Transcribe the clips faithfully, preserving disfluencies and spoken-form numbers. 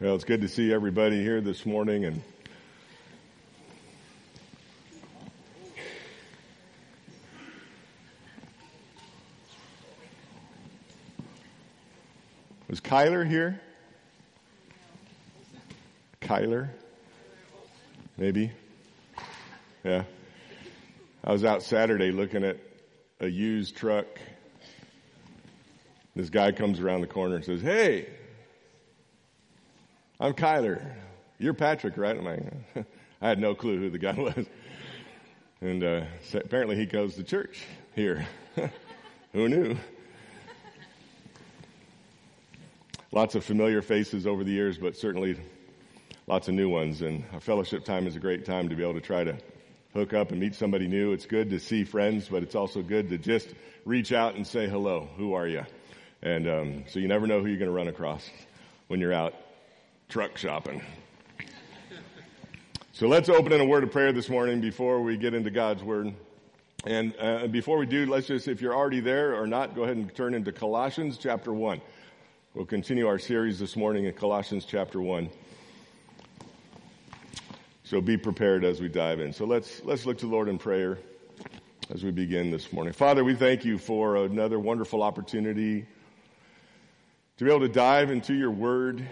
Well, it's good to see everybody here this morning, and was Kyler here? Kyler? Maybe? Yeah. I was out Saturday looking at a used truck. This guy comes around the corner and says, "Hey, I'm Kyler. You're Patrick, right?" I'm like, I had no clue who the guy was. And uh, so apparently he goes to church here. Who knew? Lots of familiar faces over the years, but certainly lots of new ones. And our fellowship time is a great time to be able to try to hook up and meet somebody new. It's good to see friends, but it's also good to just reach out and say hello. Who are you? And um, so you never know who you're going to run across when you're out truck shopping. So let's open in a word of prayer this morning before we get into God's Word. And uh, before we do, let's just, if you're already there or not, go ahead and turn into Colossians chapter one. We'll continue our series this morning in Colossians chapter one. So be prepared as we dive in. So let's let's look to the Lord in prayer as we begin this morning. Father, we thank you for another wonderful opportunity to be able to dive into your Word.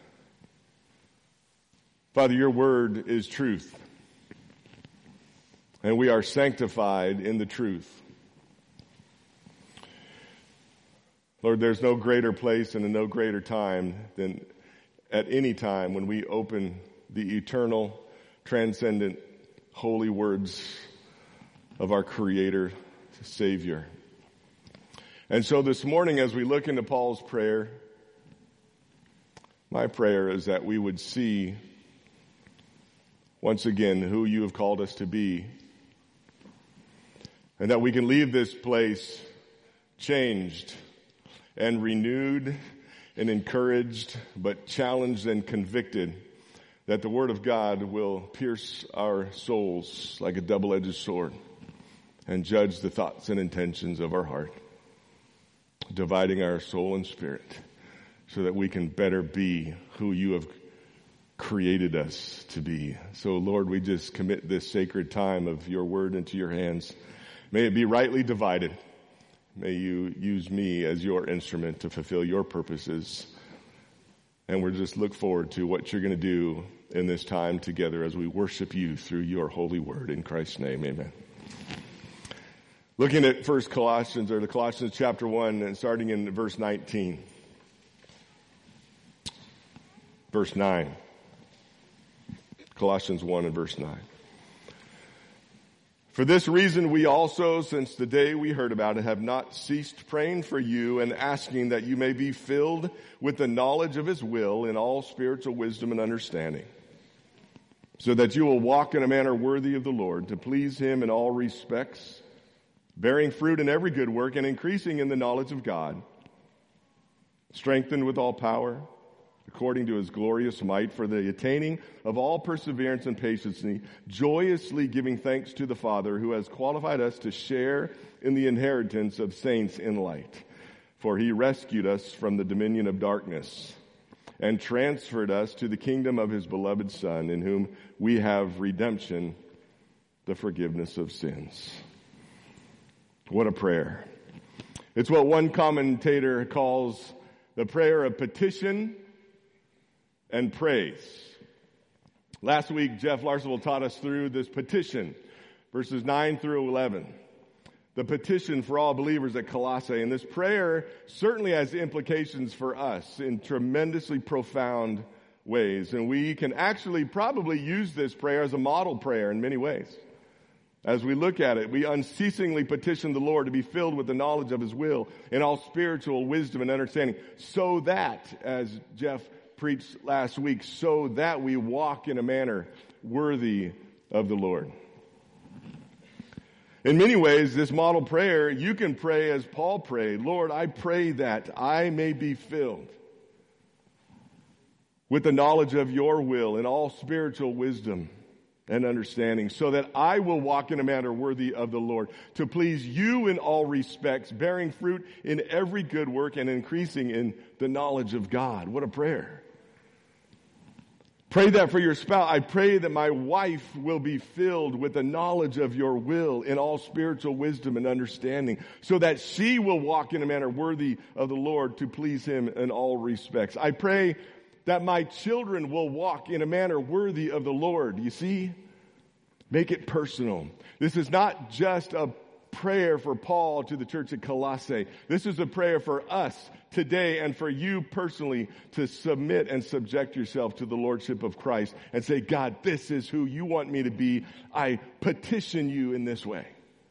Father, your Word is truth, and we are sanctified in the truth. Lord, there's no greater place and no greater time than at any time when we open the eternal, transcendent, holy words of our Creator, Savior. And so this morning, as we look into Paul's prayer, my prayer is that we would see once again who you have called us to be, and that we can leave this place changed and renewed and encouraged, but challenged and convicted, that the Word of God will pierce our souls like a double-edged sword and judge the thoughts and intentions of our heart, dividing our soul and spirit so that we can better be who you have created us to be. So Lord, we just commit this sacred time of your word into your hands. May it be rightly divided. May you use me as your instrument to fulfill your purposes. And we'll just look forward to what you're going to do in this time together as we worship you through your holy word. In Christ's name, amen. Looking at First Colossians, or the Colossians chapter one, and starting in verse nineteen. Verse nine. Colossians one and verse nine. For this reason we also, since the day we heard about it, have not ceased praying for you and asking that you may be filled with the knowledge of his will in all spiritual wisdom and understanding, so that you will walk in a manner worthy of the Lord, to please him in all respects, bearing fruit in every good work and increasing in the knowledge of God, strengthened with all power, according to his glorious might, for the attaining of all perseverance and patience, joyously giving thanks to the Father who has qualified us to share in the inheritance of saints in light. For he rescued us from the dominion of darkness and transferred us to the kingdom of his beloved Son, in whom we have redemption, the forgiveness of sins. What a prayer. It's what one commentator calls the prayer of petition and praise. Last week, Jeff Larsville taught us through this petition, verses nine through eleven. The petition for all believers at Colossae. And this prayer certainly has implications for us in tremendously profound ways. And we can actually probably use this prayer as a model prayer in many ways. As we look at it, we unceasingly petition the Lord to be filled with the knowledge of his will in all spiritual wisdom and understanding, so that, as Jeff preached last week, so that we walk in a manner worthy of the Lord. In many ways, this model prayer, you can pray as Paul prayed. Lord, I pray that I may be filled with the knowledge of your will in all spiritual wisdom and understanding, so that I will walk in a manner worthy of the Lord, to please you in all respects, bearing fruit in every good work and increasing in the knowledge of God. What a prayer. Pray that for your spouse. I pray that my wife will be filled with the knowledge of your will in all spiritual wisdom and understanding, so that she will walk in a manner worthy of the Lord to please him in all respects. I pray that my children will walk in a manner worthy of the Lord. You see? Make it personal. This is not just a prayer for Paul to the church at Colossae. This is a prayer for us today and for you personally to submit and subject yourself to the lordship of Christ and say, God, this is who you want me to be. I petition you in this way.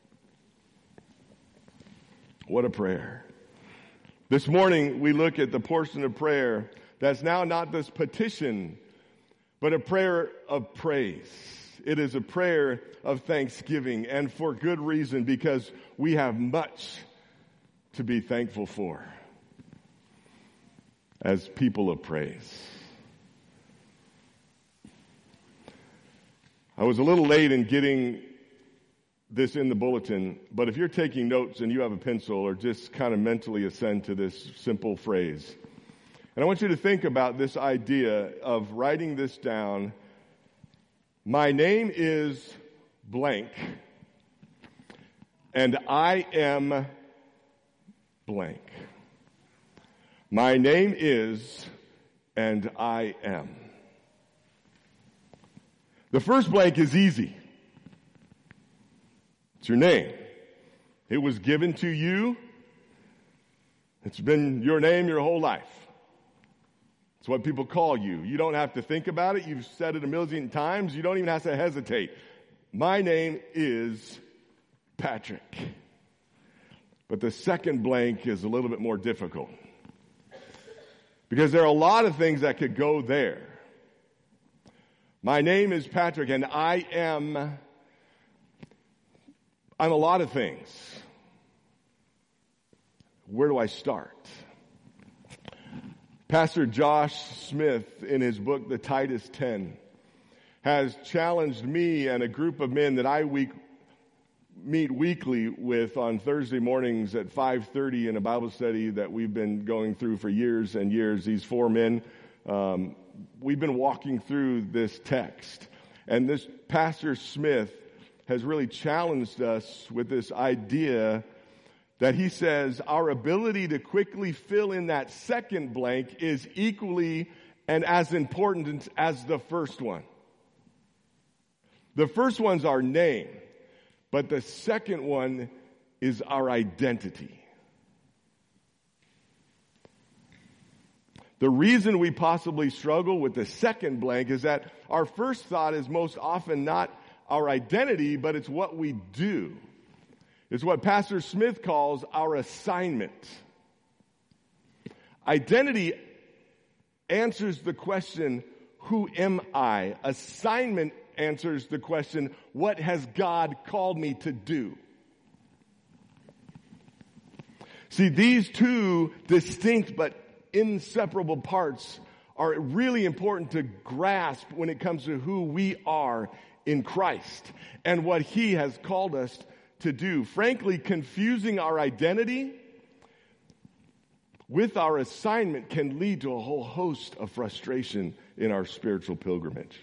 What a prayer. This morning we look at the portion of prayer that's now not this petition, but a prayer of praise. It is a prayer of thanksgiving, and for good reason, because we have much to be thankful for as people of praise. I was a little late in getting this in the bulletin, but if you're taking notes and you have a pencil, or just kind of mentally ascend to this simple phrase. And I want you to think about this idea of writing this down. My name is blank, and I am blank. My name is, and I am. The first blank is easy. It's your name. It was given to you. It's been your name your whole life. It's what people call you. You don't have to think about it. You've said it a million times. You don't even have to hesitate. My name is Patrick. But the second blank is a little bit more difficult, because there are a lot of things that could go there. My name is Patrick, and I am, I'm a lot of things. Where do I start? Pastor Josh Smith, in his book, The Titus ten, has challenged me and a group of men that I week, meet weekly with on Thursday mornings at five thirty in a Bible study that we've been going through for years and years. These four men, um, we've been walking through this text. And this Pastor Smith has really challenged us with this idea that he says our ability to quickly fill in that second blank is equally and as important as the first one. The first one's our name, but the second one is our identity. The reason we possibly struggle with the second blank is that our first thought is most often not our identity, but it's what we do. It's what Pastor Smith calls our assignment. Identity answers the question, who am I? Assignment answers the question, what has God called me to do? See, these two distinct but inseparable parts are really important to grasp when it comes to who we are in Christ and what He has called us to do. Frankly, confusing our identity with our assignment can lead to a whole host of frustration in our spiritual pilgrimage.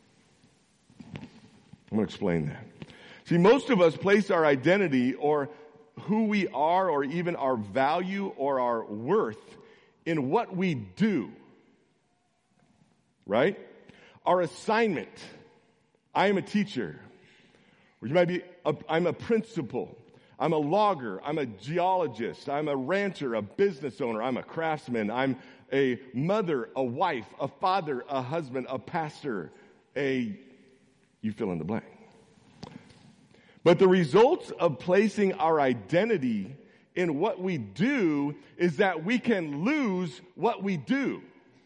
I'm going to explain that. See, most of us place our identity or who we are or even our value or our worth in what we do. Right? Our assignment. I am a teacher. Or you might be, a, I'm a principal. I'm a logger. I'm a geologist. I'm a rancher, a business owner. I'm a craftsman. I'm a mother, a wife, a father, a husband, a pastor, a, you fill in the blank. But the results of placing our identity in what we do is that we can lose what we do.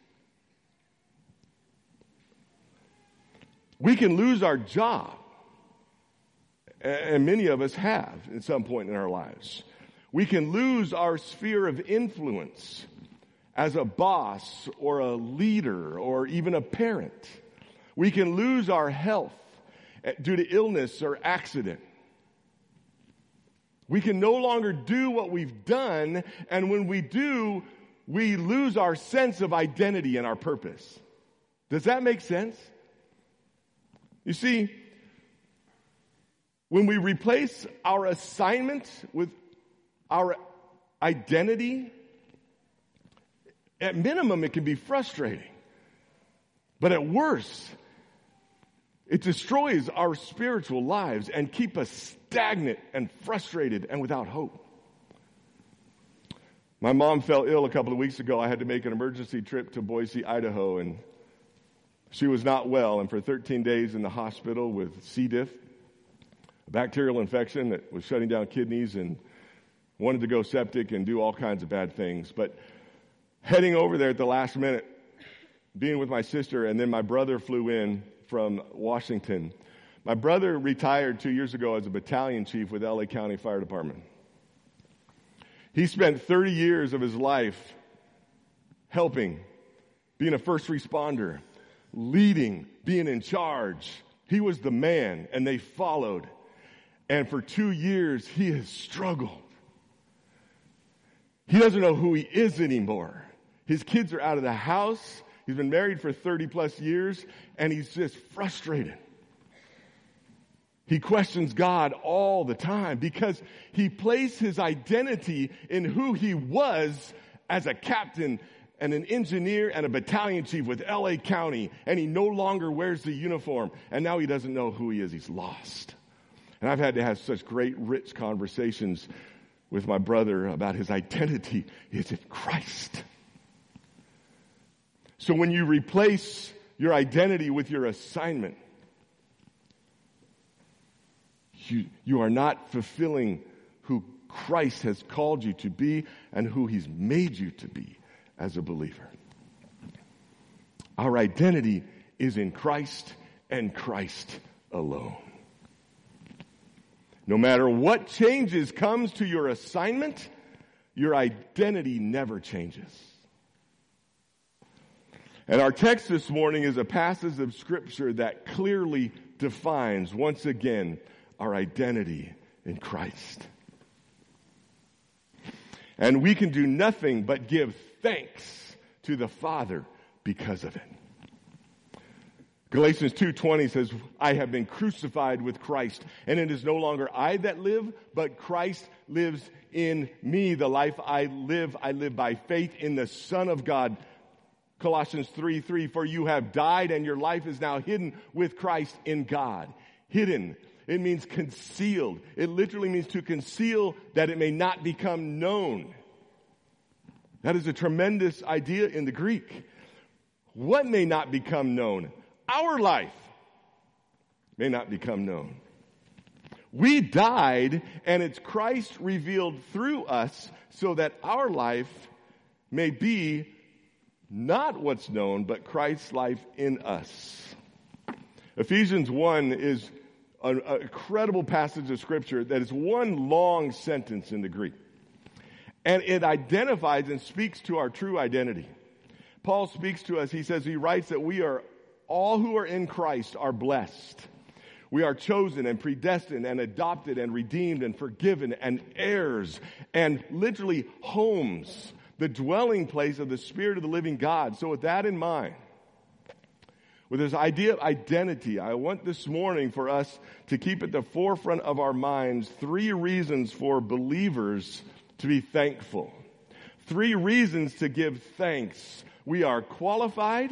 We can lose our job. And many of us have at some point in our lives. We can lose our sphere of influence as a boss or a leader or even a parent. We can lose our health due to illness or accident. We can no longer do what we've done, and when we do, we lose our sense of identity and our purpose. Does that make sense? You see, when we replace our assignment with our identity, at minimum, it can be frustrating. But at worst, it destroys our spiritual lives and keep us stagnant and frustrated and without hope. My mom fell ill a couple of weeks ago. I had to make an emergency trip to Boise, Idaho, and she was not well, and for thirteen days in the hospital with C. diff, a bacterial infection that was shutting down kidneys, and wanted to go septic and do all kinds of bad things. But heading over there at the last minute, being with my sister, and then my brother flew in from Washington. My brother retired two years ago as a battalion chief with L A County Fire Department. He spent thirty years of his life helping, being a first responder, leading, being in charge. He was the man, and they followed. And for two years, he has struggled. He doesn't know who he is anymore. His kids are out of the house. He's been married for thirty plus years, and he's just frustrated. He questions God all the time because he placed his identity in who he was as a captain and an engineer and a battalion chief with L A County, and he no longer wears the uniform, and now he doesn't know who he is. He's lost. And I've had to have such great, rich conversations with my brother about his identity is in Christ. So when you replace your identity with your assignment, you, you are not fulfilling who Christ has called you to be and who he's made you to be as a believer. Our identity is in Christ and Christ alone. No matter what changes comes to your assignment, your identity never changes. And our text this morning is a passage of Scripture that clearly defines, once again, our identity in Christ. And we can do nothing but give thanks to the Father because of it. Galatians two twenty says, I have been crucified with Christ, and it is no longer I that live, but Christ lives in me. The life I live, I live by faith in the Son of God. Colossians three three, for you have died and your life is now hidden with Christ in God. Hidden. It means concealed. It literally means to conceal that it may not become known. That is a tremendous idea in the Greek. What may not become known? Our life may not become known. We died, and it's Christ revealed through us so that our life may be not what's known, but Christ's life in us. Ephesians one is an incredible passage of Scripture that is one long sentence in the Greek. And it identifies and speaks to our true identity. Paul speaks to us. He says, he writes that we are, all who are in Christ are blessed. We are chosen and predestined and adopted and redeemed and forgiven and heirs and literally homes, the dwelling place of the Spirit of the living God. So with that in mind, with this idea of identity, I want this morning for us to keep at the forefront of our minds three reasons for believers to be thankful. Three reasons to give thanks. We are qualified,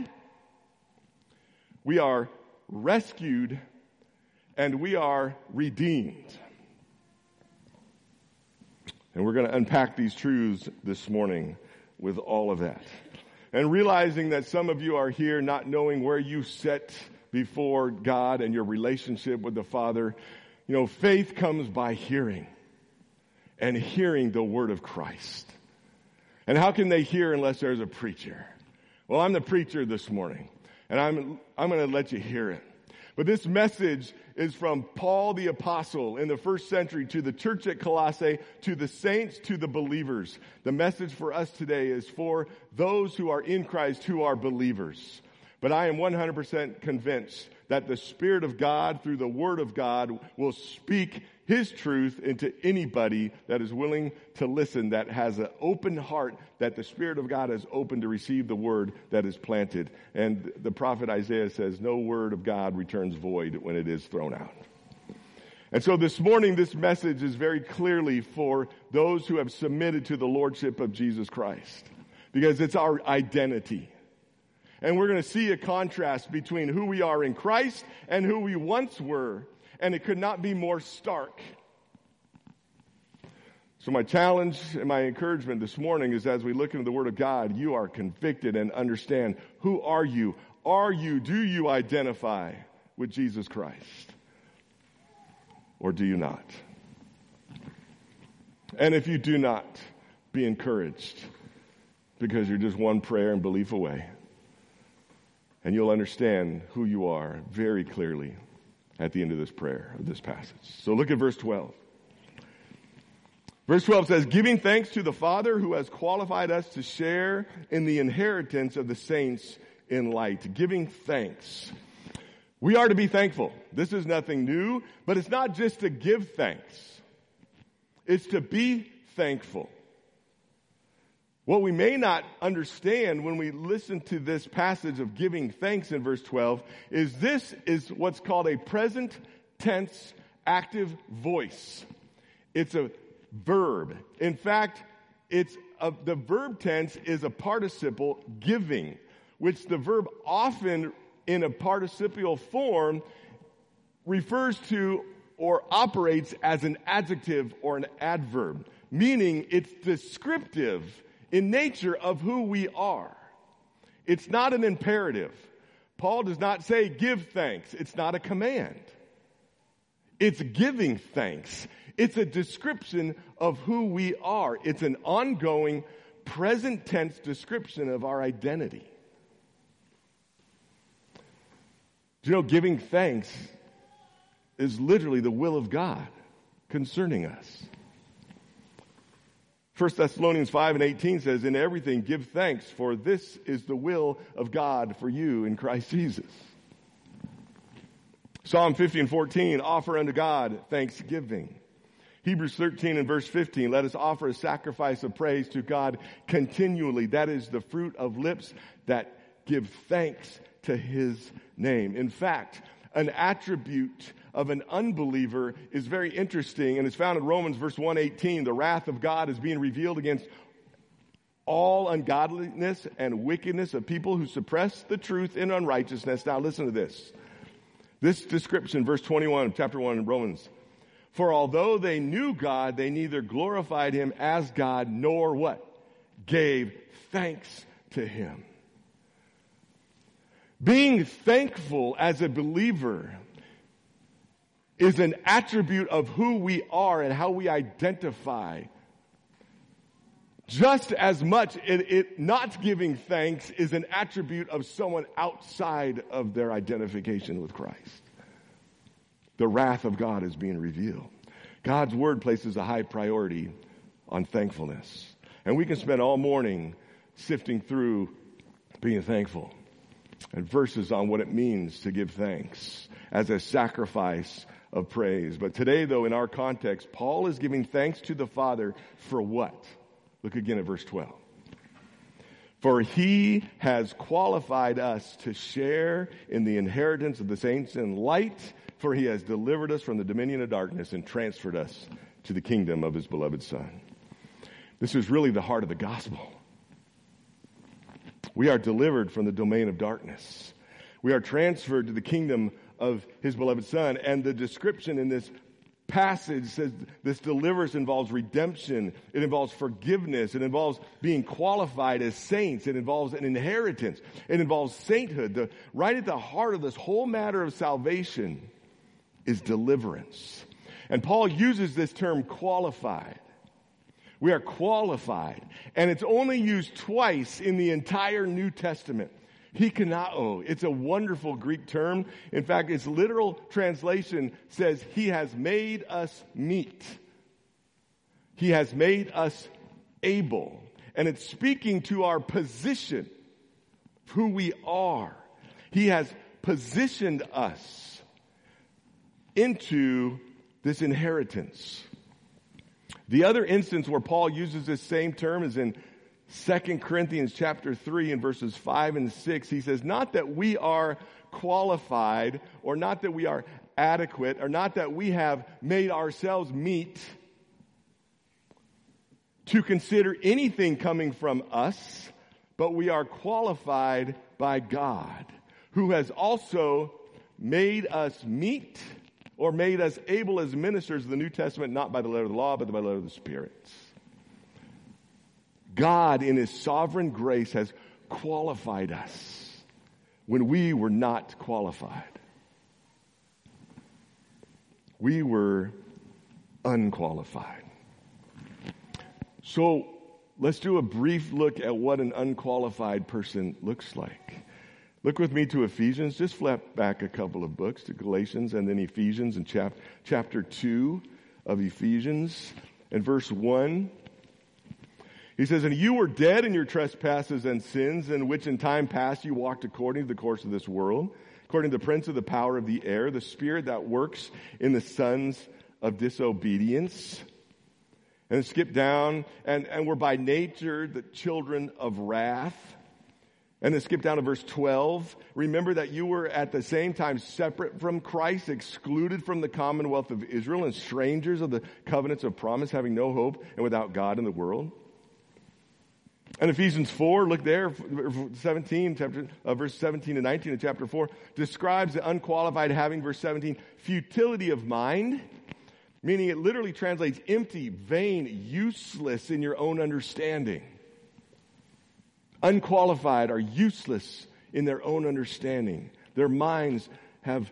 we are rescued, and we are redeemed. And we're going to unpack these truths this morning with all of that. And realizing that some of you are here not knowing where you sit before God and your relationship with the Father. You know, faith comes by hearing, and hearing the word of Christ. And how can they hear unless there's a preacher? Well, I'm the preacher this morning, and I'm I'm going to let you hear it. But this message is from Paul the Apostle in the first century to the church at Colossae, to the saints, to the believers. The message for us today is for those who are in Christ, who are believers. But I am one hundred percent convinced that the Spirit of God, through the Word of God, will speak His truth into anybody that is willing to listen, that has an open heart, that the Spirit of God has opened to receive the Word that is planted. And the prophet Isaiah says, no word of God returns void when it is thrown out. And so this morning, this message is very clearly for those who have submitted to the Lordship of Jesus Christ, because it's our identity. And we're going to see a contrast between who we are in Christ and who we once were. And it could not be more stark. So my challenge and my encouragement this morning is, as we look into the Word of God, you are convicted and understand, who are you? Are you, do you identify with Jesus Christ? Or do you not? And if you do not, be encouraged, because you're just one prayer and belief away. And you'll understand who you are very clearly at the end of this prayer, of this passage. So look at verse twelve. Verse twelve says, giving thanks to the Father who has qualified us to share in the inheritance of the saints in light. Giving thanks. We are to be thankful. This is nothing new, but it's not just to give thanks. It's to be thankful. What we may not understand when we listen to this passage of giving thanks in verse twelve is this is what's called a present tense active voice. It's a verb. In fact, it's a, the verb tense is a participle, giving, which the verb often in a participial form refers to or operates as an adjective or an adverb, meaning it's descriptive in nature of who we are. It's not an imperative. Paul does not say give thanks. It's not a command. It's giving thanks. It's a description of who we are. It's an ongoing present tense description of our identity. Do you know, giving thanks is literally the will of God concerning us. First Thessalonians five and eighteen says, in everything give thanks, for this is the will of God for you in Christ Jesus. Psalm fifty and fourteen, offer unto God thanksgiving. Hebrews thirteen and verse fifteen, let us offer a sacrifice of praise to God continually. That is the fruit of lips that give thanks to His name. In fact, an attribute of an unbeliever is very interesting, and it's found in Romans verse one eighteen. The wrath of God is being revealed against all ungodliness and wickedness of people who suppress the truth in unrighteousness. Now listen to this. This description, verse twenty-one, chapter one in Romans. For although they knew God, they neither glorified Him as God nor what? Gave thanks to Him. Being thankful as a believer is an attribute of who we are and how we identify. Just as much it, it not giving thanks is an attribute of someone outside of their identification with Christ. The wrath of God is being revealed. God's word places a high priority on thankfulness. And we can spend all morning sifting through being thankful and verses on what it means to give thanks as a sacrifice of praise. But today, though, in our context, Paul is giving thanks to the Father for what? Look again at verse twelve. For He has qualified us to share in the inheritance of the saints in light, for He has delivered us from the dominion of darkness and transferred us to the kingdom of His beloved Son. This is really the heart of the gospel. We are delivered from the domain of darkness. We are transferred to the kingdom of His beloved Son. And the description in this passage says this deliverance involves redemption. It involves forgiveness. It involves being qualified as saints. It involves an inheritance. It involves sainthood. The, right at the heart of this whole matter of salvation is deliverance. And Paul uses this term qualified. We are qualified. And it's only used twice in the entire New Testament. Hikanao. It's a wonderful Greek term. In fact, its literal translation says, He has made us meet. He has made us able. And it's speaking to our position, who we are. He has positioned us into this inheritance. The other instance where Paul uses this same term is in Second Corinthians chapter three and verses five and six. He says, not that we are qualified, or not that we are adequate, or not that we have made ourselves meet to consider anything coming from us, but we are qualified by God, who has also made us meet, or made us able as ministers of the New Testament, not by the letter of the law, but by the letter of the Spirit. God, in His sovereign grace, has qualified us when we were not qualified. We were unqualified. So let's do a brief look at what an unqualified person looks like. Look with me to Ephesians. Just flip back a couple of books to Galatians and then Ephesians and chap- chapter two of Ephesians and verse one. He says, and you were dead in your trespasses and sins, in which in time past you walked according to the course of this world, according to the prince of the power of the air, the spirit that works in the sons of disobedience. And skip down, and, and we're by nature the children of wrath. And then skip down to verse twelve. Remember that you were at the same time separate from Christ, excluded from the commonwealth of Israel, and strangers of the covenants of promise, having no hope and without God in the world. And Ephesians four, look there, seventeen, chapter, uh, verse seventeen and nineteen of chapter four, describes the unqualified having, verse seventeen, futility of mind, meaning it literally translates empty, vain, useless in your own understanding. Unqualified are useless in their own understanding. Their minds have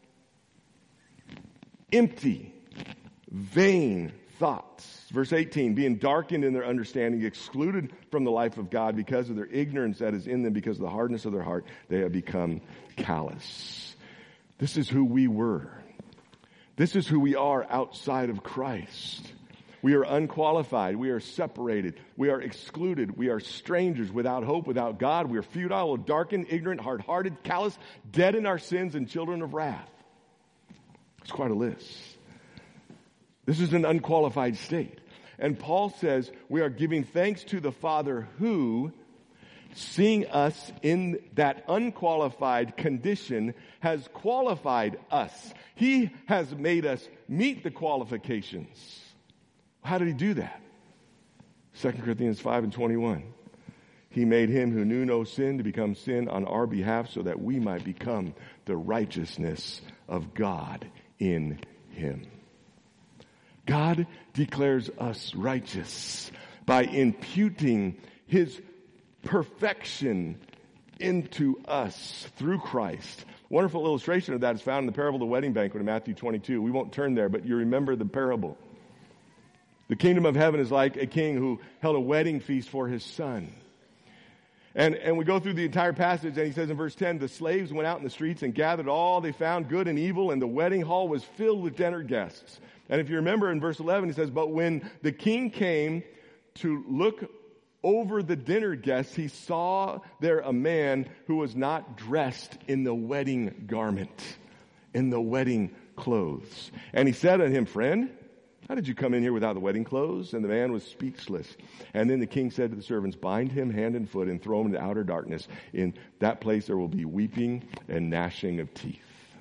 empty, vain thoughts. Verse eighteen, being darkened in their understanding, excluded from the life of God because of their ignorance that is in them, because of the hardness of their heart, they have become callous. This is who we were. This is who we are outside of Christ. We are unqualified. We are separated. We are excluded. We are strangers, without hope, without God. We are futile, darkened, ignorant, hard-hearted, callous, dead in our sins, and children of wrath. It's quite a list. This is an unqualified state. And Paul says we are giving thanks to the Father who, seeing us in that unqualified condition, has qualified us. He has made us meet the qualifications. How did he do that? Second Corinthians five and twenty-one. He made him who knew no sin to become sin on our behalf so that we might become the righteousness of God in him. God declares us righteous by imputing his perfection into us through Christ. Wonderful illustration of that is found in the parable of the wedding banquet in Matthew twenty-two. We won't turn there, but you remember the parable. The kingdom of heaven is like a king who held a wedding feast for his son. And, and we go through the entire passage, and he says in verse ten, the slaves went out in the streets and gathered all they found, good and evil, and the wedding hall was filled with dinner guests. And if you remember in verse eleven, he says, but when the king came to look over the dinner guests, he saw there a man who was not dressed in the wedding garment, in the wedding clothes. And he said unto him, friend, how did you come in here without the wedding clothes? And the man was speechless. And then the king said to the servants, bind him hand and foot and throw him into outer darkness. In that place there will be weeping and gnashing of teeth.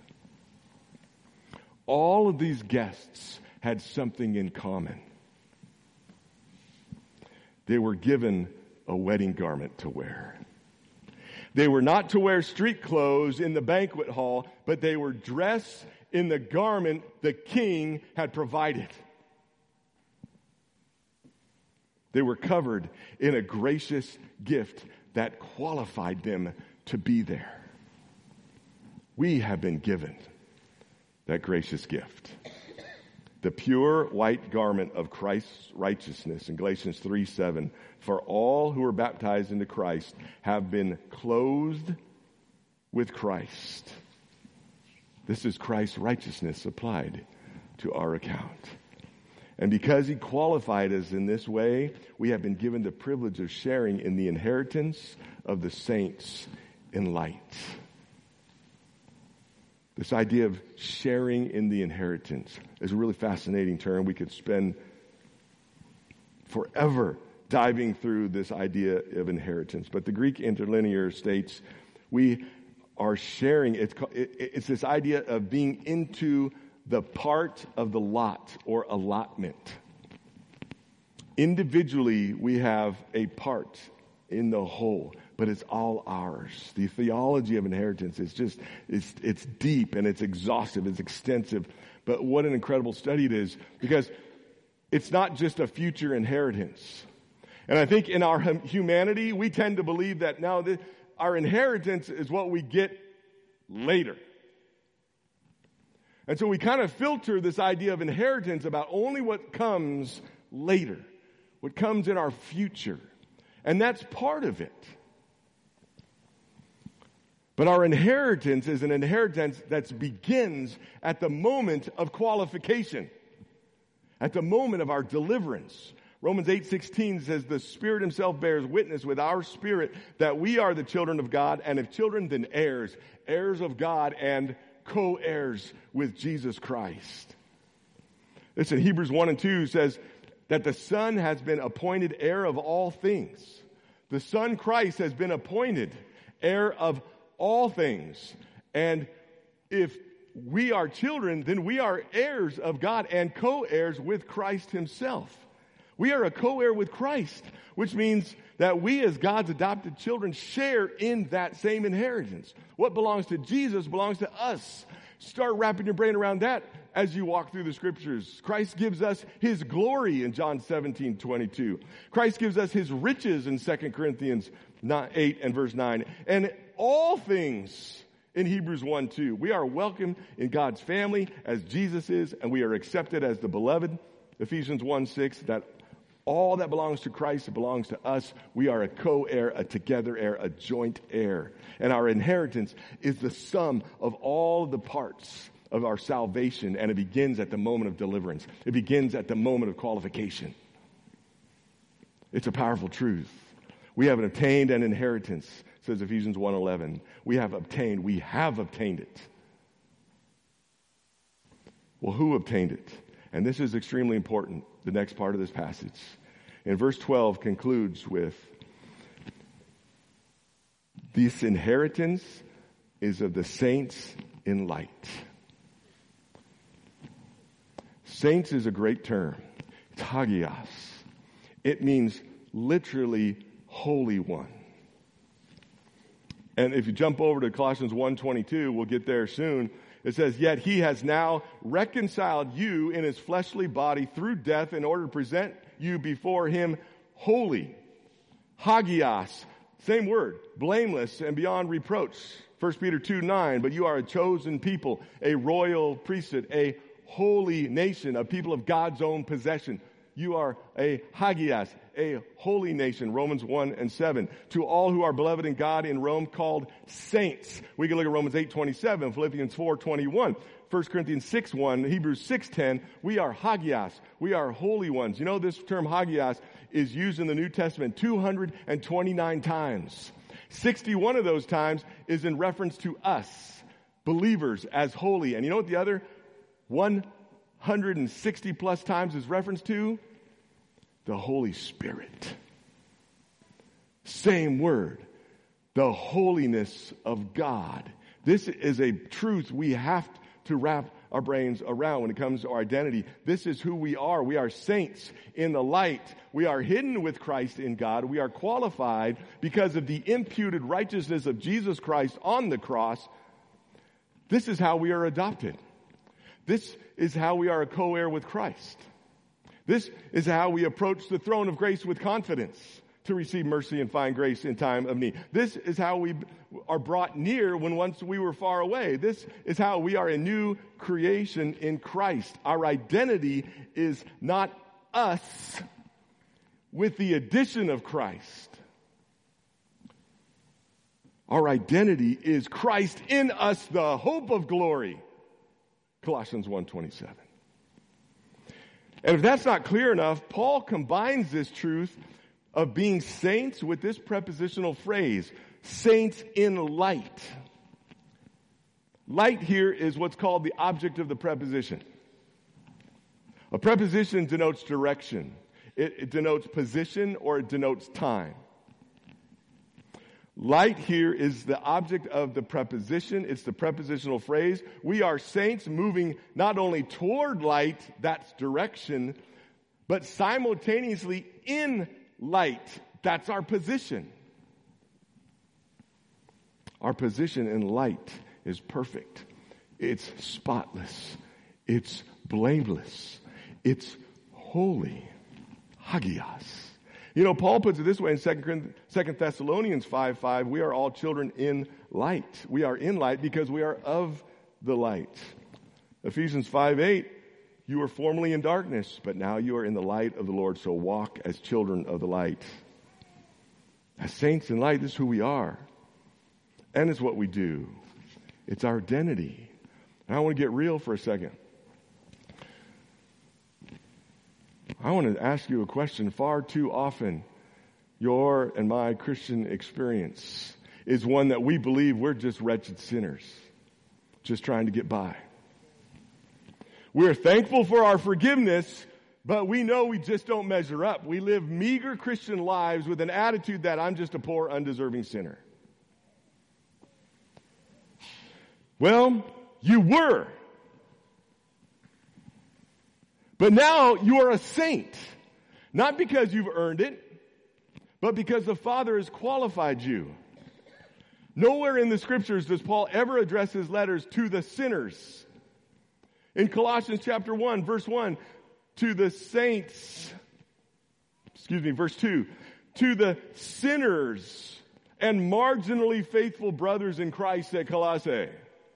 All of these guests had something in common. They were given a wedding garment to wear. They were not to wear street clothes in the banquet hall, but they were dressed in the garment the king had provided. They were covered in a gracious gift that qualified them to be there. We have been given that gracious gift. The pure white garment of Christ's righteousness in Galatians three seven. For all who are baptized into Christ have been clothed with Christ. This is Christ's righteousness applied to our account. And because he qualified us in this way, we have been given the privilege of sharing in the inheritance of the saints in light. This idea of sharing in the inheritance is a really fascinating term. We could spend forever diving through this idea of inheritance. But the Greek interlinear states we are sharing. It's, it's this idea of being into the part of the lot or allotment. Individually, we have a part in the whole, but it's all ours. The theology of inheritance is just, it's, it's deep and it's exhaustive, it's extensive. But what an incredible study it is, because it's not just a future inheritance. And I think in our hum- humanity, we tend to believe that now the, our inheritance is what we get later. And so we kind of filter this idea of inheritance about only what comes later, what comes in our future. And that's part of it. But our inheritance is an inheritance that begins at the moment of qualification, at the moment of our deliverance. Romans eight sixteen says, the Spirit himself bears witness with our spirit that we are the children of God, and if children, then heirs, heirs of God and co-heirs with Jesus Christ. Listen, Hebrews one and two says that the Son has been appointed heir of all things. The Son, Christ, has been appointed heir of all things. And if we are children, then we are heirs of God and co-heirs with Christ himself. We are a co-heir with Christ, which means that we as God's adopted children share in that same inheritance. What belongs to Jesus belongs to us. Start wrapping your brain around that as you walk through the scriptures. Christ gives us his glory in John seventeen twenty-two. Christ gives us his riches in Second Corinthians eight and verse nine. And all things in Hebrews one two. We are welcome in God's family as Jesus is, and we are accepted as the beloved. Ephesians one six, that all that belongs to Christ belongs to us. We are a co-heir, a together heir, a joint heir. And our inheritance is the sum of all the parts of our salvation, and it begins at the moment of deliverance. It begins at the moment of qualification. It's a powerful truth. We have obtained an inheritance, says Ephesians one eleven. We have obtained, we have obtained it. Well, who obtained it? And this is extremely important, the next part of this passage. And verse twelve concludes with, this inheritance is of the saints in light. Saints is a great term. It's hagios. It means literally holy one. And if you jump over to Colossians one twenty-two, we'll get there soon. It says, yet he has now reconciled you in his fleshly body through death in order to present you before him holy. Hagios, same word, blameless and beyond reproach. First Peter two nine, but you are a chosen people, a royal priesthood, a holy nation, a people of God's own possession. You are a hagios, a holy nation. Romans one and seven. To all who are beloved in God in Rome, called saints. We can look at Romans eight twenty-seven, Philippians four twenty-one, First Corinthians six one, Hebrews six ten. We are hagios. We are holy ones. You know, this term hagios is used in the New Testament two hundred twenty-nine times. sixty-one of those times is in reference to us, believers, as holy. And you know what the other one hundred sixty plus times is reference to? The Holy Spirit. Same word. The holiness of God. This is a truth we have to wrap our brains around when it comes to our identity. This is who we are. We are saints in the light. We are hidden with Christ in God. We are qualified because of the imputed righteousness of Jesus Christ on the cross. This is how we are adopted. This is how we are a co-heir with Christ. This is how we approach the throne of grace with confidence to receive mercy and find grace in time of need. This is how we are brought near when once we were far away. This is how we are a new creation in Christ. Our identity is not us with the addition of Christ. Our identity is Christ in us, the hope of glory. Colossians one twenty-seven. And if that's not clear enough, Paul combines this truth of being saints with this prepositional phrase, saints in light. Light here is what's called the object of the preposition. A preposition denotes direction. It, it denotes position or it denotes time. Light here is the object of the preposition. It's the prepositional phrase. We are saints moving not only toward light, that's direction, but simultaneously in light. That's our position. Our position in light is perfect. It's spotless. It's blameless. It's holy. Hagios. You know, Paul puts it this way in Second Thessalonians five five, we are all children in light. We are in light because we are of the light. Ephesians five eight, you were formerly in darkness, but now you are in the light of the Lord, so walk as children of the light. As saints in light, this is who we are. And it's what we do. It's our identity. And I want to get real for a second. I want to ask you a question. Far too often, your and my Christian experience is one that we believe we're just wretched sinners, just trying to get by. We're thankful for our forgiveness, but we know we just don't measure up. We live meager Christian lives with an attitude that I'm just a poor, undeserving sinner. Well, you were. But now you are a saint. Not because you've earned it, but because the Father has qualified you. Nowhere in the scriptures does Paul ever address his letters to the sinners. In Colossians chapter one, verse one, to the saints, excuse me, verse two, to the sinners and marginally faithful brothers in Christ at Colossae.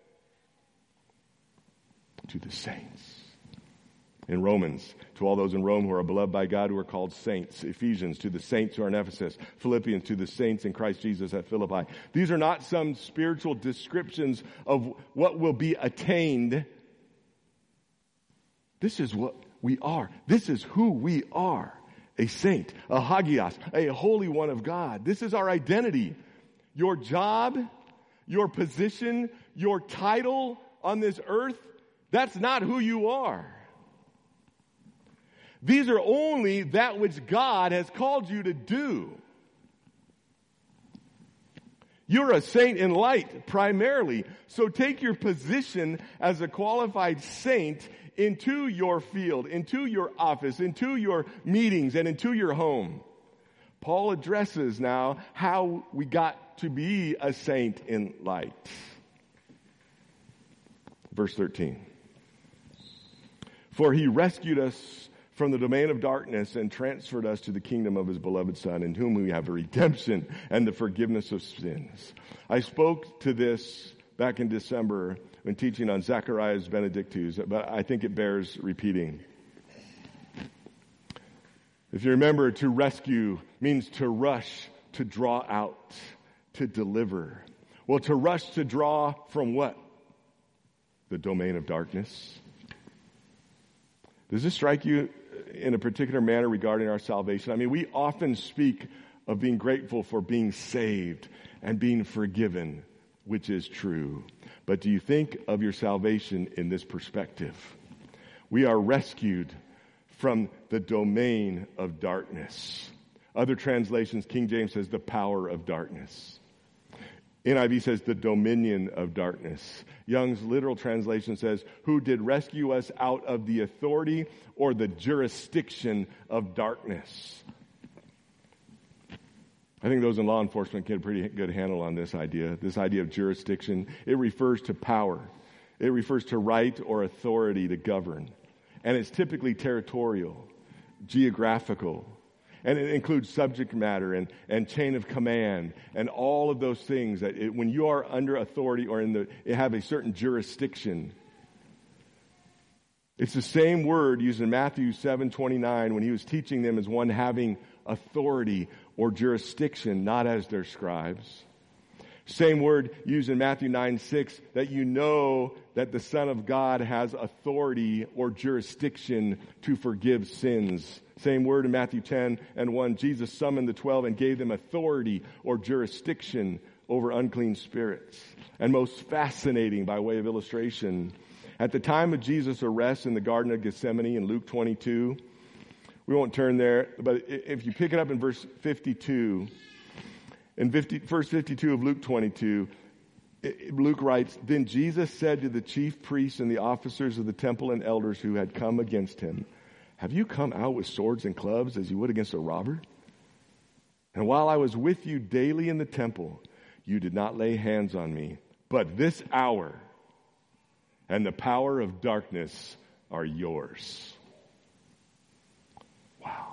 To the saints. In Romans, to all those in Rome who are beloved by God, who are called saints. Ephesians, to the saints who are in Ephesus. Philippians, to the saints in Christ Jesus at Philippi. These are not some spiritual descriptions of what will be attained. This is what we are. This is who we are. A saint, a hagios, a holy one of God. This is our identity. Your job, your position, your title on this earth, that's not who you are. These are only that which God has called you to do. You're a saint in light, primarily. So take your position as a qualified saint into your field, into your office, into your meetings, and into your home. Paul addresses now how we got to be a saint in light. Verse thirteen. For he rescued us from the domain of darkness and transferred us to the kingdom of his beloved Son, in whom we have redemption and the forgiveness of sins. I spoke to this back in December when teaching on Zacharias Benedictus, but I think it bears repeating. If you remember, to rescue means to rush, to draw out, to deliver. Well, to rush to draw from what? The domain of darkness. Does this strike you in a particular manner regarding our salvation? I mean, we often speak of being grateful for being saved and being forgiven, which is true. But do you think of your salvation in this perspective? We are rescued from the domain of darkness. Other translations, King James says the power of darkness. N I V says the dominion of darkness. Young's literal translation says, who did rescue us out of the authority or the jurisdiction of darkness. I think those in law enforcement get a pretty good handle on this idea. This idea of jurisdiction. It refers to power. It refers to right or authority to govern. And it's typically territorial, geographical. And it includes subject matter and, and chain of command and all of those things that it, when you are under authority or in the, you have a certain jurisdiction. It's the same word used in Matthew seven twenty-nine when he was teaching them as one having authority or jurisdiction, not as their scribes. Same word used in Matthew nine six that you know that the Son of God has authority or jurisdiction to forgive sins. Same word in Matthew ten and one. Jesus summoned the twelve and gave them authority or jurisdiction over unclean spirits. And most fascinating, by way of illustration, at the time of Jesus' arrest in the Garden of Gethsemane in Luke twenty-two, we won't turn there, but if you pick it up in verse fifty-two, in verse fifty-two of Luke twenty-two, Luke writes, "Then Jesus said to the chief priests and the officers of the temple and elders who had come against him, 'Have you come out with swords and clubs as you would against a robber? And while I was with you daily in the temple, you did not lay hands on me. But this hour and the power of darkness are yours.'" Wow.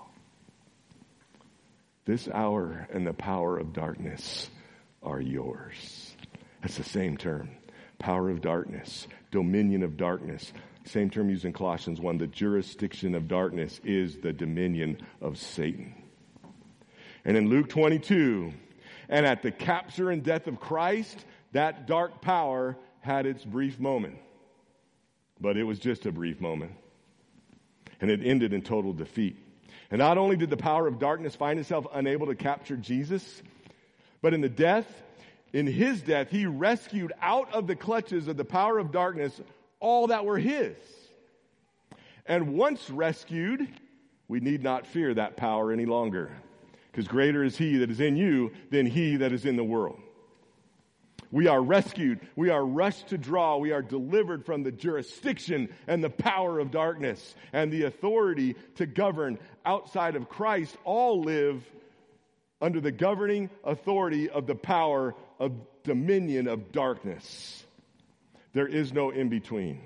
This hour and the power of darkness are yours. That's the same term. Power of darkness, dominion of darkness. Same term used in Colossians one. The jurisdiction of darkness is the dominion of Satan. And in Luke twenty-two, and at the capture and death of Christ, that dark power had its brief moment. But it was just a brief moment. And it ended in total defeat. And not only did the power of darkness find itself unable to capture Jesus, but in the death, in his death, he rescued out of the clutches of the power of darkness all that were his. And once rescued, we need not fear that power any longer, because greater is he that is in you than he that is in the world. We are rescued. We are rushed to draw. We are delivered from the jurisdiction and the power of darkness and the authority to govern outside of Christ. All live under the governing authority of the power of dominion of darkness. There is no in-between.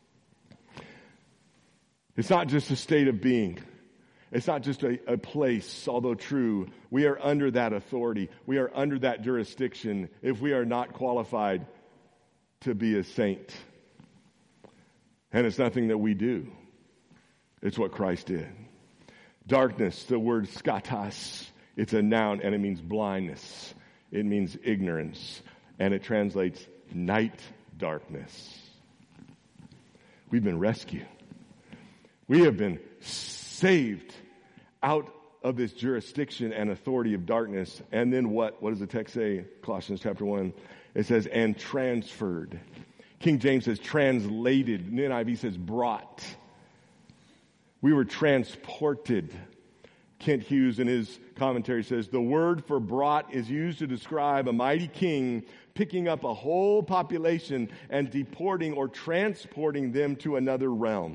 It's not just a state of being. It's not just a, a place, although true. We are under that authority. We are under that jurisdiction if we are not qualified to be a saint. And it's nothing that we do. It's what Christ did. Darkness, the word skatas, it's a noun and it means blindness. It means ignorance. And it translates night darkness. We've been rescued. We have been saved out of this jurisdiction and authority of darkness. And then what? What does the text say? Colossians chapter one. It says, and transferred. King James says translated. And the N I V says brought. We were transported. Kent Hughes in his commentary says, the word for brought is used to describe a mighty king picking up a whole population and deporting or transporting them to another realm.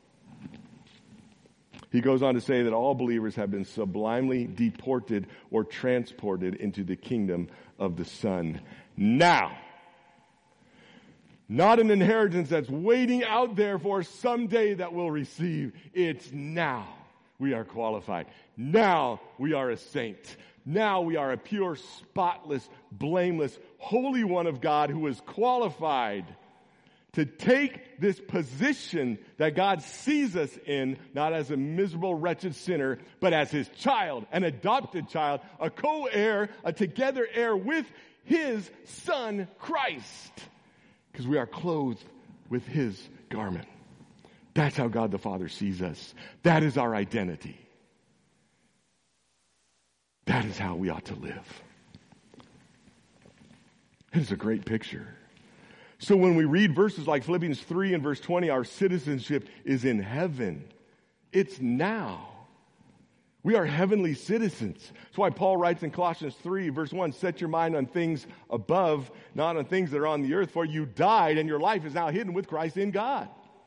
He goes on to say that all believers have been sublimely deported or transported into the kingdom of the Son. Now, not an inheritance that's waiting out there for someday that we'll receive. It's now we are qualified. Now we are a saint. Now we are a pure, spotless, blameless, holy one of God who is qualified to take this position that God sees us in, not as a miserable, wretched sinner, but as his child, an adopted child, a co-heir, a together heir with his Son, Christ. Because we are clothed with his garment. That's how God the Father sees us. That is our identity. That is how we ought to live. It is a great picture. So when we read verses like Philippians three and verse twenty, our citizenship is in heaven. It's now. We are heavenly citizens. That's why Paul writes in Colossians three, verse one, set your mind on things above, not on things that are on the earth, for you died and your life is now hidden with Christ in God.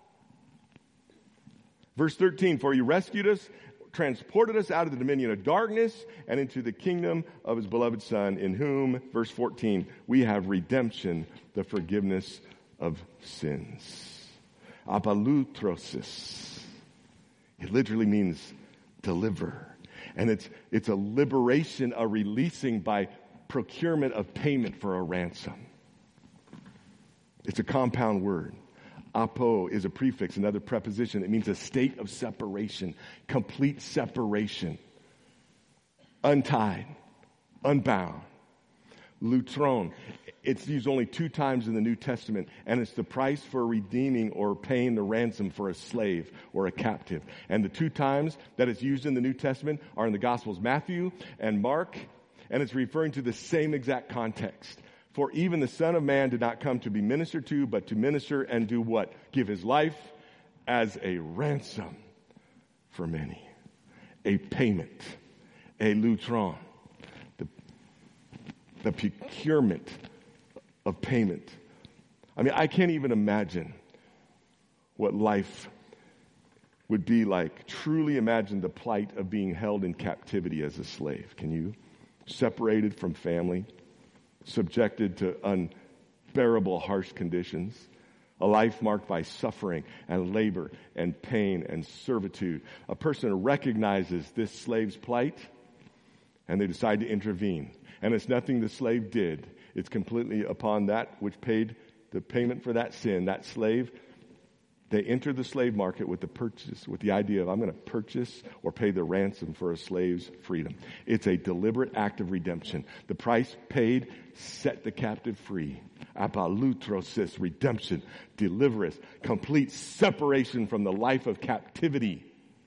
Verse thirteen, for you rescued us, transported us out of the dominion of darkness and into the kingdom of his beloved Son, in whom, verse fourteen, we have redemption, the forgiveness of sins. Apalutrosis. It literally means deliver. And it's, it's a liberation, a releasing by procurement of payment for a ransom. It's a compound word. Apo is a prefix, another preposition. It means a state of separation, complete separation. Untied, unbound. Lutron, it's used only two times in the New Testament, and it's the price for redeeming or paying the ransom for a slave or a captive. And the two times that it's used in the New Testament are in the Gospels, Matthew and Mark. and it's referring to the same exact context. For even the Son of Man did not come to be ministered to, but to minister and do what? Give his life as a ransom for many. A payment. A lutron. The, the procurement of payment. I mean, I can't even imagine what life would be like. Truly imagine the plight of being held in captivity as a slave. Can you? Separated from family. Subjected to unbearable, harsh conditions, a life marked by suffering and labor and pain and servitude. A person recognizes this slave's plight, and they decide to intervene. And it's nothing the slave did. It's completely upon that which paid the payment for that sin, that slave. They enter the slave market with the purchase, with the idea of, I'm going to purchase or pay the ransom for a slave's freedom. It's a deliberate act of redemption. The price paid set the captive free. Apalutrosis, redemption, deliverance, complete separation from the life of captivity.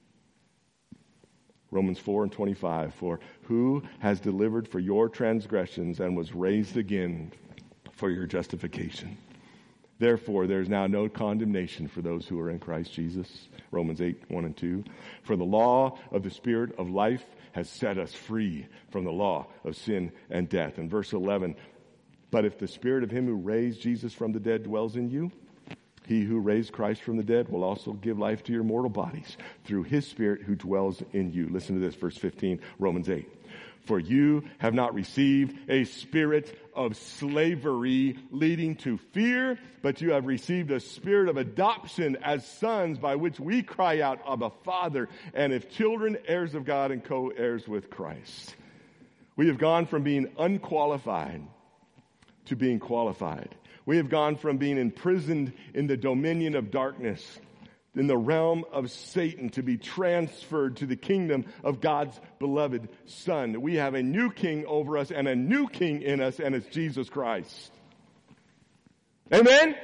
Romans four and twenty-five, for who has delivered for your transgressions and was raised again for your justification. Therefore, there is now no condemnation for those who are in Christ Jesus. Romans eight, one and two. For the law of the Spirit of life has set us free from the law of sin and death. And verse eleven, but if the Spirit of him who raised Jesus from the dead dwells in you, he who raised Christ from the dead will also give life to your mortal bodies through his Spirit who dwells in you. Listen to this, verse fifteen, Romans eight. For you have not received a spirit of slavery leading to fear, but you have received a spirit of adoption as sons by which we cry out, Abba, Father. And if children, heirs of God and co-heirs with Christ. We have gone from being unqualified to being qualified. We have gone from being imprisoned in the dominion of darkness, in the realm of Satan, to be transferred to the kingdom of God's beloved Son. We have a new king over us and a new king in us, and it's Jesus Christ. Amen? Amen.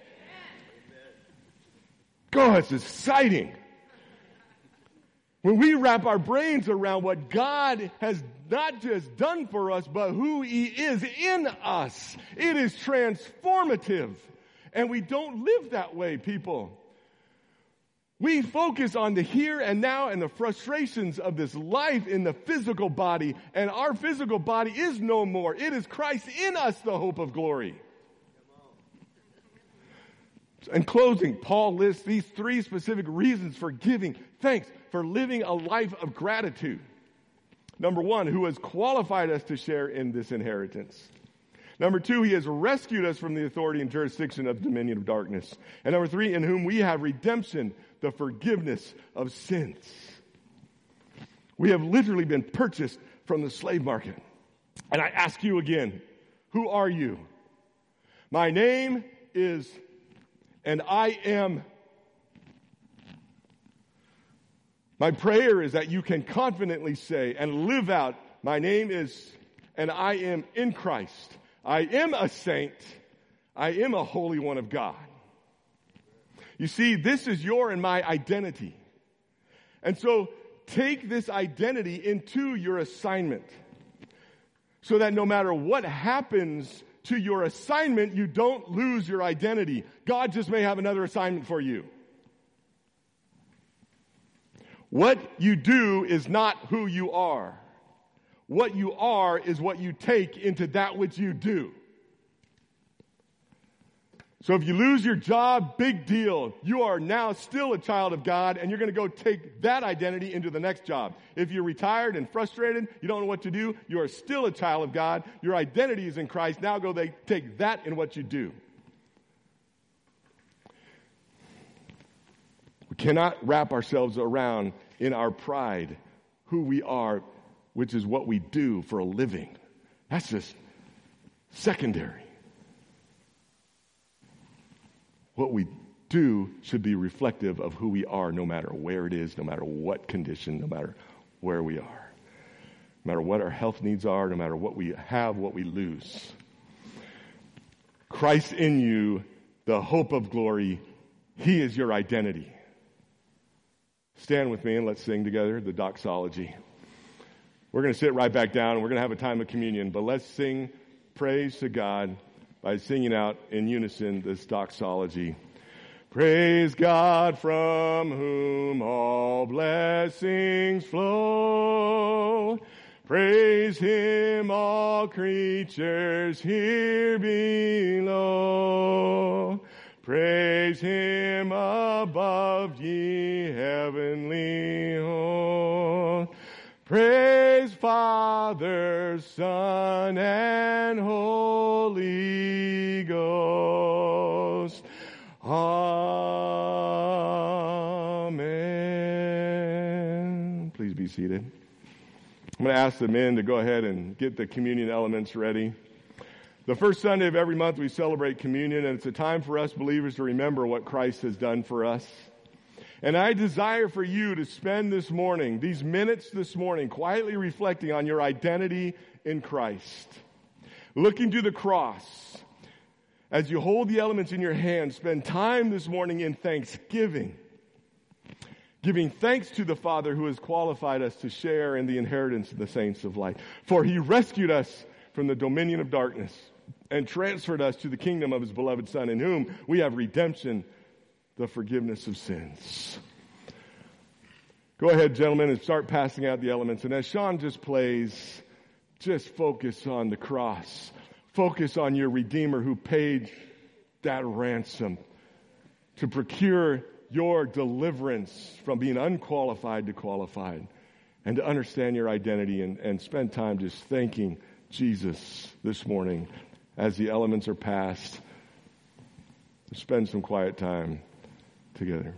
God, it's exciting. When we wrap our brains around what God has not just done for us, but who he is in us, it is transformative. And we don't live that way, people. We focus on the here and now and the frustrations of this life in the physical body, and our physical body is no more. It is Christ in us, the hope of glory. In closing, Paul lists these three specific reasons for giving thanks, for living a life of gratitude. Number one, who has qualified us to share in this inheritance. Number two, he has rescued us from the authority and jurisdiction of the dominion of darkness. And number three, in whom we have redemption, the forgiveness of sins. We have literally been purchased from the slave market. And I ask you again, who are you? My name is, and I am. My prayer is that you can confidently say and live out, my name is, and I am in Christ. I am a saint. I am a holy one of God. You see, this is your and my identity. And so take this identity into your assignment so that no matter what happens to your assignment, you don't lose your identity. God just may have another assignment for you. What you do is not who you are. What you are is what you take into that which you do. So if you lose your job, big deal. You are now still a child of God, and you're going to go take that identity into the next job. If you're retired and frustrated, you don't know what to do, you are still a child of God. Your identity is in Christ. Now go they take that in what you do. We cannot wrap ourselves around in our pride who we are, which is what we do for a living. That's just secondary. What we do should be reflective of who we are, no matter where it is, no matter what condition, no matter where we are. No matter what our health needs are, no matter what we have, what we lose. Christ in you, the hope of glory, he is your identity. Stand with me and let's sing together the doxology. We're going to sit right back down and we're going to have a time of communion. But let's sing praise to God by singing out in unison this doxology. Praise God from whom all blessings flow. Praise Him, all creatures here below. Praise Him above, ye heavenly hosts. Praise Father, Son, and Holy Ghost. Amen. Please be seated. I'm going to ask the men to go ahead and get the communion elements ready. The first Sunday of every month we celebrate communion, and it's a time for us believers to remember what Christ has done for us. And I desire for you to spend this morning, these minutes this morning, quietly reflecting on your identity in Christ. Looking to the cross. As you hold the elements in your hand, spend time this morning in thanksgiving. Giving thanks to the Father who has qualified us to share in the inheritance of the saints of light. For He rescued us from the dominion of darkness and transferred us to the kingdom of His beloved Son, in whom we have redemption, the forgiveness of sins. Go ahead, gentlemen, and start passing out the elements. And as Sean just plays, just focus on the cross. Focus on your Redeemer who paid that ransom to procure your deliverance from being unqualified to qualified, and to understand your identity, and, and spend time just thanking Jesus this morning as the elements are passed. Spend some quiet time together.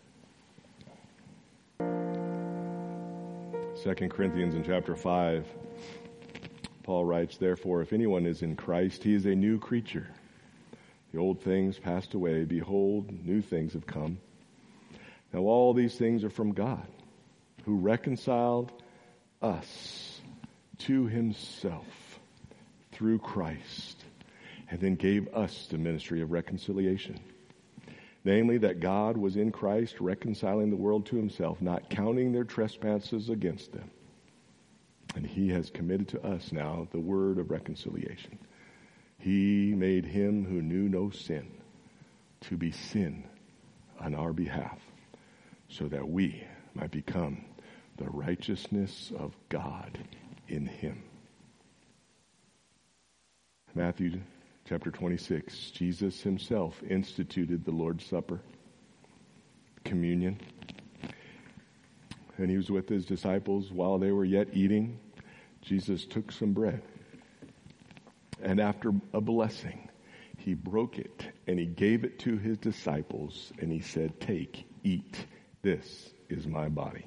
Second Corinthians in chapter five. Paul writes, therefore, if anyone is in Christ, he is a new creature. The old things passed away. Behold, new things have come. Now all these things are from God, who reconciled us to Himself through Christ, and then gave us the ministry of reconciliation. Namely, that God was in Christ reconciling the world to Himself, not counting their trespasses against them. And He has committed to us now the word of reconciliation. He made Him who knew no sin to be sin on our behalf, so that we might become the righteousness of God in Him. Matthew chapter twenty-six, Jesus Himself instituted the Lord's Supper, communion. And He was with His disciples while they were yet eating. Jesus took some bread, and after a blessing, He broke it, and He gave it to His disciples, and He said, take, eat, this is my body.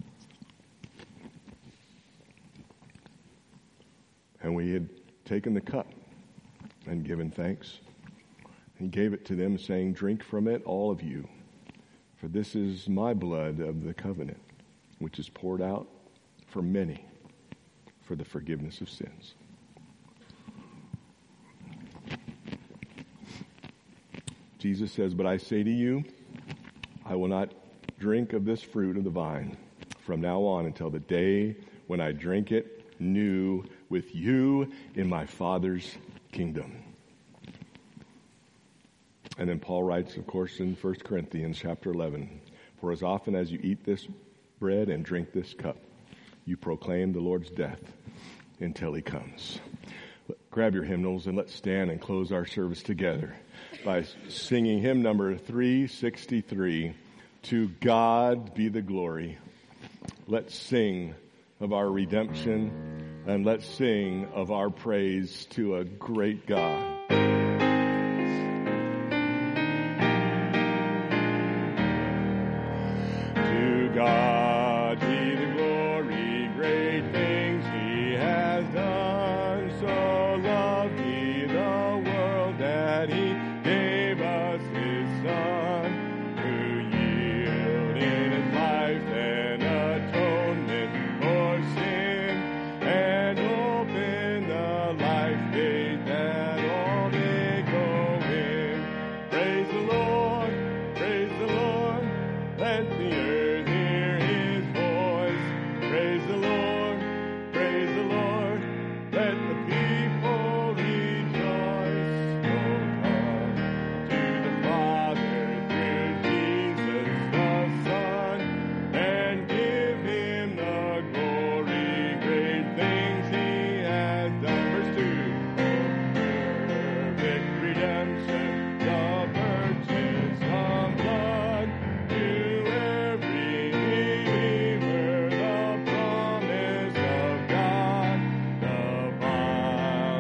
And we had taken the cup and given thanks. He gave it to them, saying, drink from it, all of you, for this is my blood of the covenant, which is poured out for many for the forgiveness of sins. Jesus says, but I say to you, I will not drink of this fruit of the vine from now on until the day when I drink it new with you in my Father's kingdom. And then Paul writes, of course, in First Corinthians chapter eleven, for as often as you eat this bread and drink this cup, you proclaim the Lord's death until He comes. Grab your hymnals and let's stand and close our service together by singing hymn number three sixty-three, To God Be the Glory. Let's sing of our redemption, and let's sing of our praise to a great God. To God be the glory, great things He has done. So loved He the world that He gave us His Son, who yielded His life and atonement for sin, and opened the life gate that all may go in. Praise the Lord, praise the Lord, let the earth hear His voice. Praise the Lord,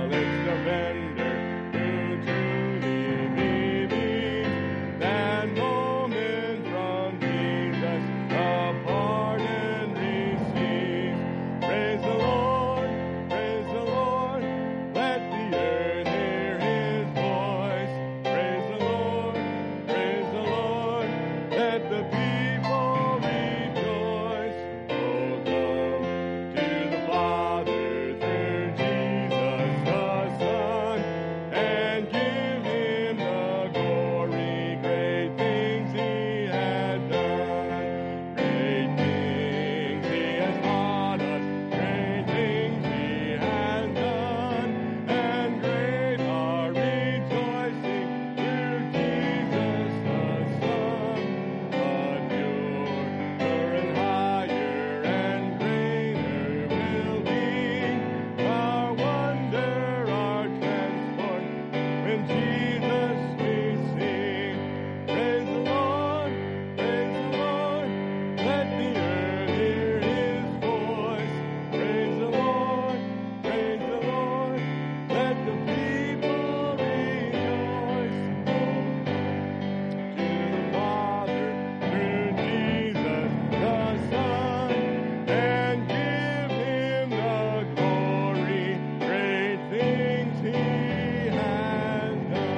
it's the vendor who truly believes that moment from Jesus a pardon receives. Praise the Lord, praise the Lord, let the earth hear his voice. Praise the Lord, praise the Lord, let the people rejoice. Oh, come to the Father through Jesus the Son, and give him the glory. Great things he has done. Great things he has taught us. Great things he has done. And great our rejoicing through Jesus the Son. But purer and higher and greater will be our wonder, our transport, when Jesus we sing. Praise the Lord, praise the Lord, let the earth hear his voice. Praise the Lord, praise the Lord, let the people rejoice. Oh, to the Father through Jesus the Son, and give him the glory. Great things he has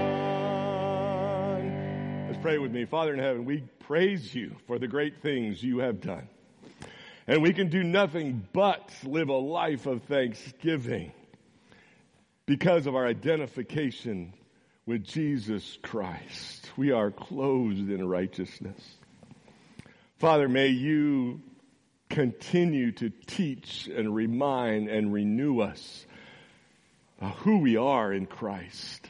done. Let's pray with me. Father in heaven, we praise you for the great things you have done. And we can do nothing but live a life of thanksgiving because of our identification with Jesus Christ. We are clothed in righteousness. Father, may you continue to teach and remind and renew us of who we are in Christ.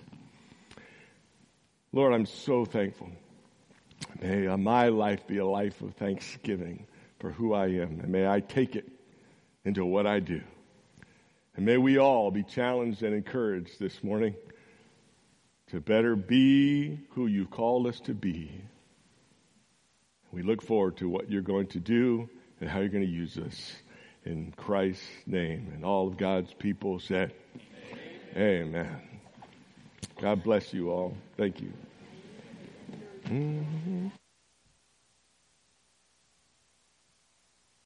Lord, I'm so thankful. May uh, my life be a life of thanksgiving for who I am, and may I take it into what I do. And may we all be challenged and encouraged this morning to better be who you've called us to be. We look forward to what you're going to do and how you're going to use us. In Christ's name. And all of God's people said, Amen. Amen. God bless you all. Thank you. Mm-hmm.